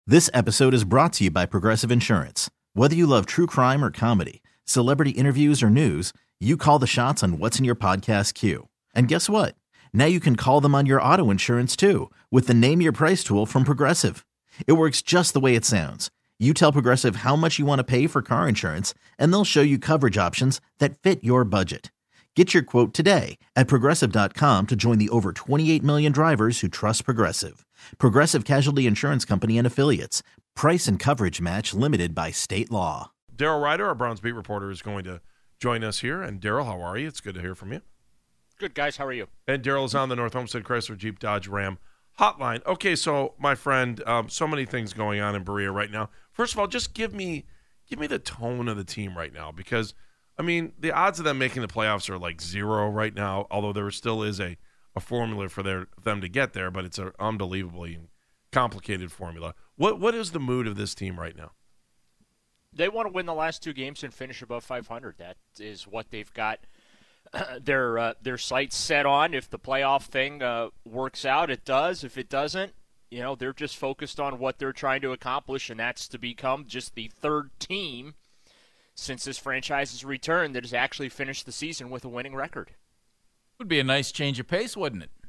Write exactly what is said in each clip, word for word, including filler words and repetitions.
This episode is brought to you by Progressive Insurance. Whether you love true crime or comedy, celebrity interviews or news, you call the shots on what's in your podcast queue. And guess what? Now you can call them on your auto insurance too with the Name Your Price tool from Progressive. It works just the way it sounds. You tell Progressive how much you want to pay for car insurance, and they'll show you coverage options that fit your budget. Get your quote today at Progressive dot com to join the over twenty-eight million drivers who trust Progressive. Progressive Casualty Insurance Company and Affiliates. Price and coverage match limited by state law. Daryl Ryder, our Browns beat reporter, is going to join us here. And Daryl, how are you? It's good to hear from you. Good, guys. How are you? And Daryl is on the North Homestead Chrysler Jeep Dodge Ram hotline. Okay, so my friend, um, so many things going on in Berea right now. First of all, just give me give me the tone of the team right now, because I mean, the odds of them making the playoffs are like zero right now, although there still is a, a formula for their them to get there, but it's an unbelievably complicated formula. What What is the mood of this team right now? They want to win the last two games and finish above five hundred. That is what they've got uh, their uh, their sights set on. If the playoff thing uh, works out, it does. If it doesn't, you know, they're just focused on what they're trying to accomplish, and that's to become just the third team since this franchise's return that has actually finished the season with a winning record. Would be a nice change of pace, wouldn't it?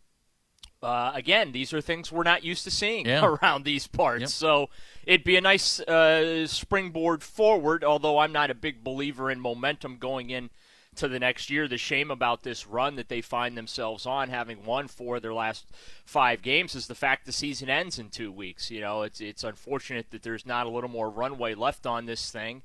Uh, again, these are things we're not used to seeing yeah. around these parts. Yep. So it'd be a nice uh, springboard forward, although I'm not a big believer in momentum going in to the next year. The shame about this run that they find themselves on, having won four of their last five games, is the fact the season ends in two weeks. You know, it's it's unfortunate that there's not a little more runway left on this thing.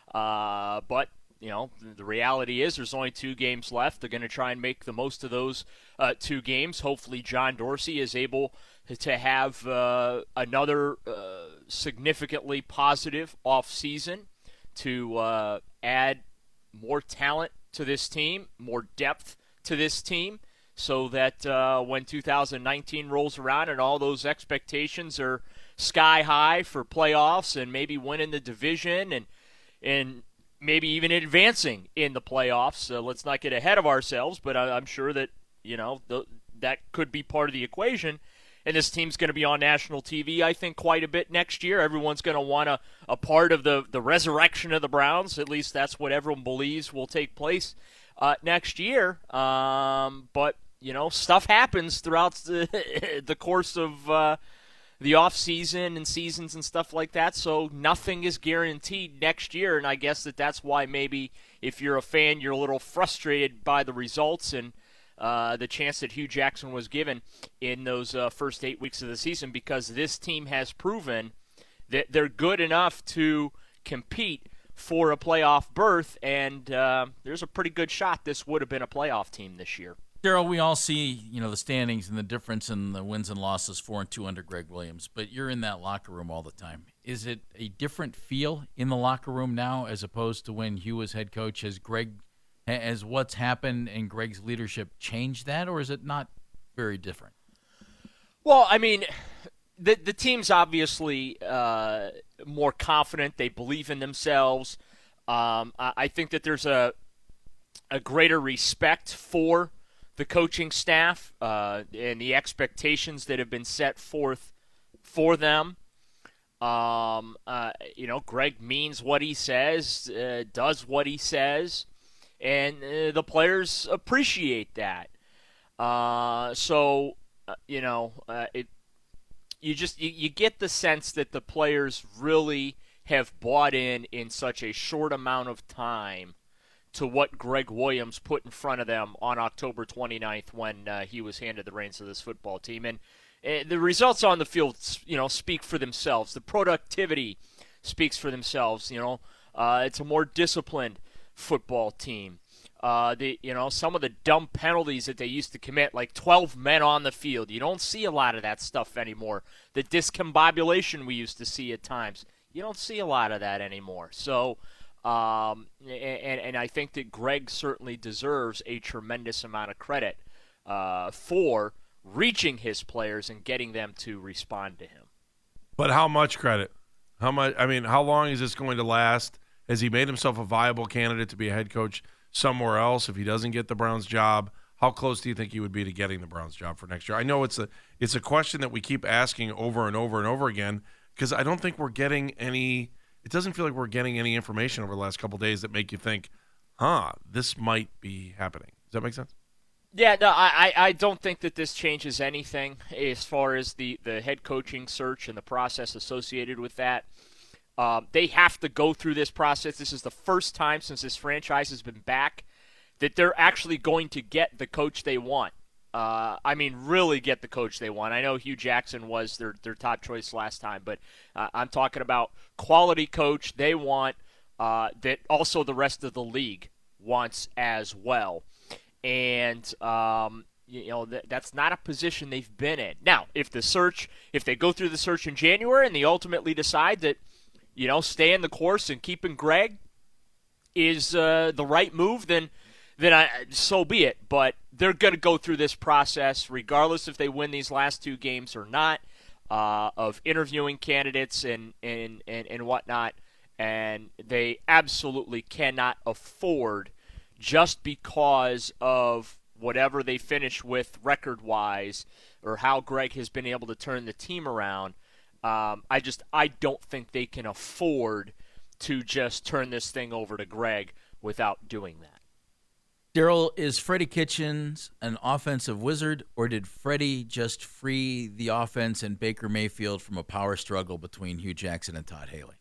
Uh, but, you know, the reality is there's only two games left. They're going to try and make the most of those uh, two games. Hopefully John Dorsey is able to have uh, another uh, significantly positive offseason to uh, add more talent to this team, more depth to this team, so that uh, when two thousand nineteen rolls around and all those expectations are sky high for playoffs and maybe winning the division and and maybe even advancing in the playoffs. So let's not get ahead of ourselves, but I, I'm sure that, you know, the, that could be part of the equation. And this team's going to be on national T V, I think, quite a bit next year. Everyone's going to want a, a part of the, the resurrection of the Browns. At least that's what everyone believes will take place uh, next year. Um, but, you know, stuff happens throughout the, the course of uh, the off season and seasons and stuff like that, so nothing is guaranteed next year, and I guess that that's why maybe if you're a fan, you're a little frustrated by the results and uh, the chance that Hugh Jackson was given in those uh, first eight weeks of the season, because this team has proven that they're good enough to compete for a playoff berth, and uh, there's a pretty good shot this would have been a playoff team this year. Daryl, we all see, you know, the standings and the difference in the wins and losses, four and two under Greg Williams, but you're in that locker room all the time. Is it a different feel in the locker room now as opposed to when Hugh was head coach? Has Greg, has what's happened in Greg's leadership changed that, or is it not very different? Well, I mean, the the team's obviously uh, more confident. They believe in themselves. Um, I, I think that there's a a greater respect for the coaching staff uh, and the expectations that have been set forth for them. Um, uh, you know, Greg means what he says, uh, does what he says, and uh, the players appreciate that. Uh, so, uh, you know, uh, it you just you, you get the sense that the players really have bought in in such a short amount of time to what Greg Williams put in front of them on October twenty-ninth when uh, he was handed the reins of this football team. And uh, the results on the field, you know, speak for themselves. The productivity speaks for themselves. You know, uh, it's a more disciplined football team. Uh, the you know some of the dumb penalties that they used to commit, like twelve men on the field, you don't see a lot of that stuff anymore. The discombobulation we used to see at times, you don't see a lot of that anymore. So. Um, and, and I think that Greg certainly deserves a tremendous amount of credit uh, for reaching his players and getting them to respond to him. But how much credit? How much? I mean, how long is this going to last? Has he made himself a viable candidate to be a head coach somewhere else if he doesn't get the Browns job? How close do you think he would be to getting the Browns job for next year? I know it's a it's a question that we keep asking over and over and over again, because I don't think we're getting any – it doesn't feel like we're getting any information over the last couple of days that make you think, huh, this might be happening. Does that make sense? Yeah, no, I, I don't think that this changes anything as far as the, the head coaching search and the process associated with that. Um, they have to go through this process. This is the first time since this franchise has been back that they're actually going to get the coach they want. Uh, I mean, really get the coach they want. I know Hugh Jackson was their, their top choice last time, but uh, I'm talking about quality coach they want uh, that also the rest of the league wants as well. And, um, you know, th- that's not a position they've been in. Now, if the search, if they go through the search in January and they ultimately decide that, you know, staying the course and keeping Greg is uh, the right move, then then I, so be it. But they're going to go through this process regardless if they win these last two games or not, uh, of interviewing candidates and, and, and, and whatnot. And they absolutely cannot afford, just because of whatever they finish with record-wise or how Greg has been able to turn the team around, um, I just I don't think they can afford to just turn this thing over to Greg without doing that. Daryl, is Freddie Kitchens an offensive wizard, or did Freddie just free the offense and Baker Mayfield from a power struggle between Hugh Jackson and Todd Haley?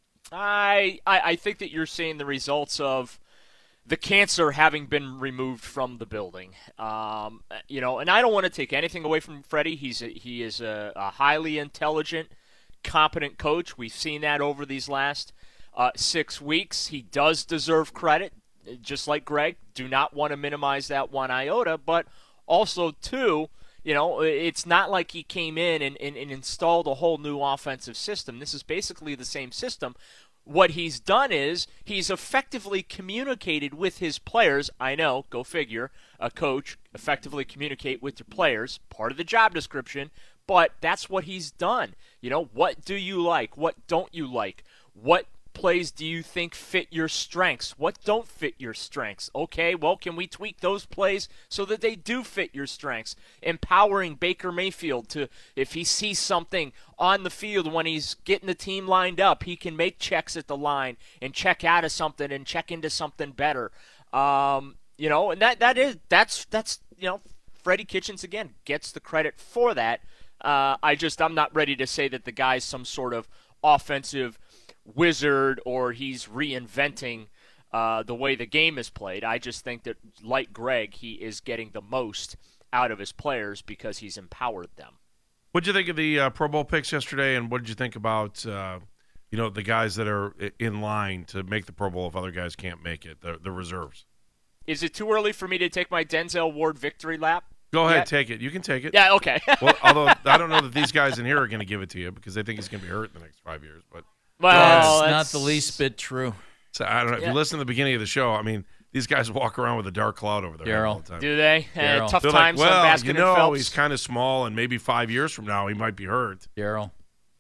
I I, I think that you're seeing the results of the cancer having been removed from the building. Um, you know, and I don't want to take anything away from Freddie. He's a, he is a, a highly intelligent, competent coach. We've seen that over these last uh, six weeks. He does deserve credit, just like Greg. Do not want to minimize that one iota, but also, too, you know, it's not like he came in and, and, and installed a whole new offensive system. This is basically the same system. What he's done is he's effectively communicated with his players. I know, go figure, a coach effectively communicate with your players, part of the job description, but that's what he's done. You know, what do you like? What don't you like? What plays do you think fit your strengths? What don't fit your strengths? Okay, well, can we tweak those plays so that they do fit your strengths? Empowering Baker Mayfield to, if he sees something on the field when he's getting the team lined up, he can make checks at the line and check out of something and check into something better. Um, you know, and that that is that's that's you know, Freddie Kitchens again gets the credit for that. Uh, I just I'm not ready to say that the guy's some sort of offensive wizard or he's reinventing uh, the way the game is played. I just think that, like Greg, he is getting the most out of his players because he's empowered them. What did you think of the uh, Pro Bowl picks yesterday, and what did you think about uh, you know, the guys that are in line to make the Pro Bowl if other guys can't make it, the, the reserves? Is it too early for me to take my Denzel Ward victory lap? Go ahead, yet? take it. You can take it. Yeah, okay. Well, although I don't know that these guys in here are going to give it to you because they think he's going to be hurt in the next five years, but. Well, that's, that's not the least bit true. So I don't know. If yeah. you listen to the beginning of the show, I mean, these guys walk around with a dark cloud over their head all the time. Do they? Uh, tough They're times like, well, on Baskin you know, and Phelps. he's kind of small, and maybe five years from now he might be hurt. Daryl.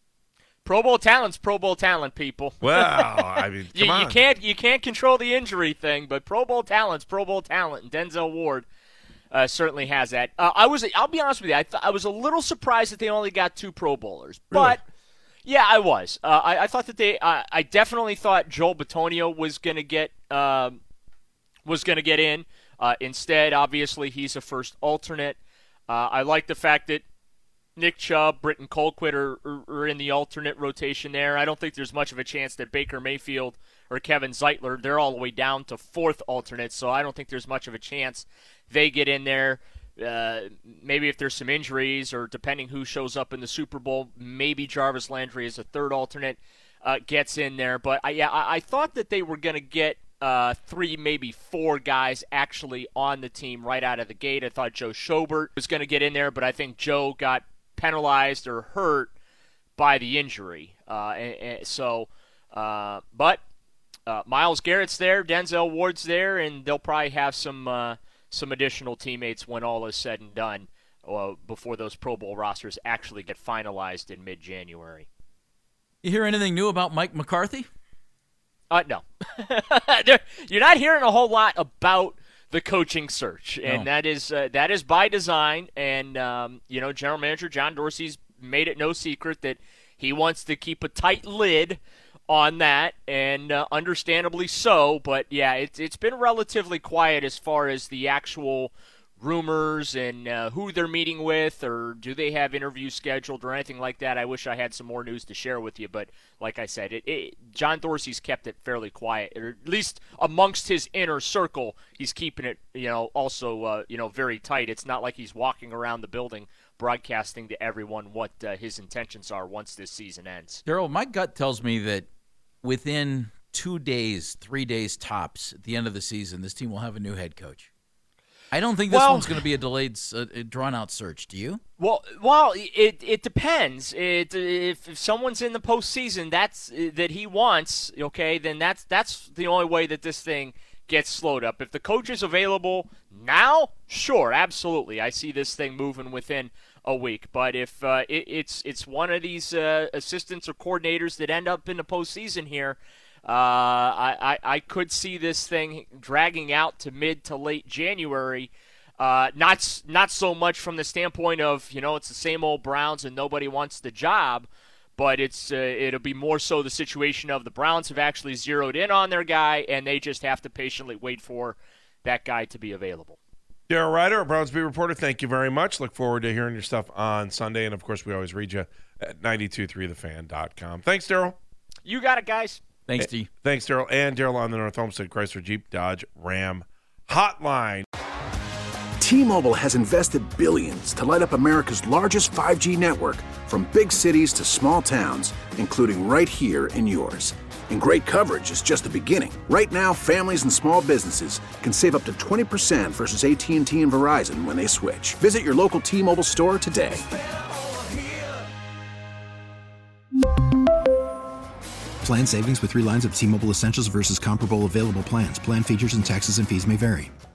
Pro Bowl talent's Pro Bowl talent, people. Well, I mean, come you, on. you can't you can't control the injury thing, but Pro Bowl talent's Pro Bowl talent, and Denzel Ward uh, certainly has that. Uh, I was, I'll be honest with you, I, th- I was a little surprised that they only got two Pro Bowlers, Really? but. Yeah, I was. Uh, I, I thought that they. Uh, I definitely thought Joel Bitonio was going to get um, was going to get in. Uh, instead, obviously, he's a first alternate. Uh, I like the fact that Nick Chubb, Britton Colquitt are, are, are in the alternate rotation there. I don't think there's much of a chance that Baker Mayfield or Kevin Zeitler, they're all the way down to fourth alternate, so I don't think there's much of a chance they get in there. Uh, maybe if there's some injuries or depending who shows up in the Super Bowl, maybe Jarvis Landry as a third alternate uh, gets in there. But I, yeah, I, I thought that they were going to get uh, three, maybe four guys actually on the team right out of the gate. I thought Joe Schobert was going to get in there, but I think Joe got penalized or hurt by the injury. Uh, and, and so, uh, but uh, Myles Garrett's there, Denzel Ward's there, and they'll probably have some uh, – some additional teammates when all is said and done uh, before those Pro Bowl rosters actually get finalized in mid-January. You hear anything new about Mike McCarthy? Uh, no. You're not hearing a whole lot about the coaching search, and No. that is uh, that is by design. And, um, you know, General Manager John Dorsey's made it no secret that He wants to keep a tight lid on that, and uh, understandably so. But, yeah, it's it's been relatively quiet as far as the actual rumors and uh, who they're meeting with, or do they have interviews scheduled or anything like that. I wish I had some more news to share with you, but like I said, it, it, John Dorsey's kept it fairly quiet, or at least amongst his inner circle, he's keeping it, you know, also, uh, you know, very tight. It's not like he's walking around the building broadcasting to everyone what uh, his intentions are once this season ends. Daryl, my gut tells me that within two days, three days tops at the end of the season, this team will have a new head coach. I don't think this well, one's going to be a delayed, uh, drawn-out search. Do you? Well, well, it it depends. It if, if someone's in the postseason that's that he wants, okay, then that's that's the only way that this thing gets slowed up. If the coach is available now, sure, absolutely, I see this thing moving within a week. But if uh, it, it's it's one of these uh, assistants or coordinators that end up in the postseason here. Uh, I, I, I could see this thing dragging out to mid to late January. Uh, not not so much from the standpoint of, you know, it's the same old Browns and nobody wants the job, but it's uh, it'll be more so the situation of the Browns have actually zeroed in on their guy and they just have to patiently wait for that guy to be available. Daryl Ryder, a Browns beat reporter, thank you very much. Look forward to hearing your stuff on Sunday, and of course we always read you at nine two three the fan dot com. Thanks, Daryl. You got it, guys. Thanks, D. Thanks, Daryl. And Daryl on the North Homestead Chrysler Jeep Dodge Ram Hotline. T-Mobile has invested billions to light up America's largest five G network, from big cities to small towns, including right here in yours. And great coverage is just the beginning. Right now, families and small businesses can save up to twenty percent versus A T and T and Verizon when they switch. Visit your local T-Mobile store today. Plan savings with three lines of T-Mobile Essentials versus comparable available plans. Plan features and taxes and fees may vary.